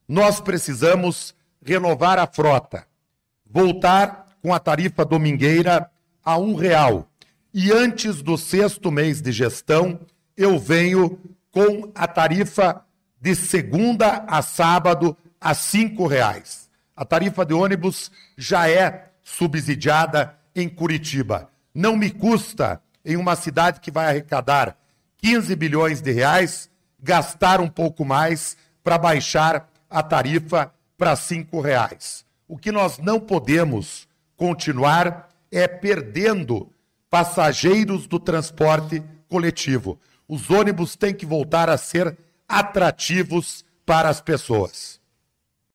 nós precisamos renovar a frota, voltar com a tarifa domingueira a R$1. E antes do 6º mês de gestão, eu venho com a tarifa de segunda a sábado a R$5. A tarifa de ônibus já é subsidiada em Curitiba. Não me custa, em uma cidade que vai arrecadar 15 bilhões de reais, gastar um pouco mais para baixar a tarifa para R$5. O que nós não podemos continuar é perdendo passageiros do transporte coletivo. Os ônibus têm que voltar a ser atrativos para as pessoas.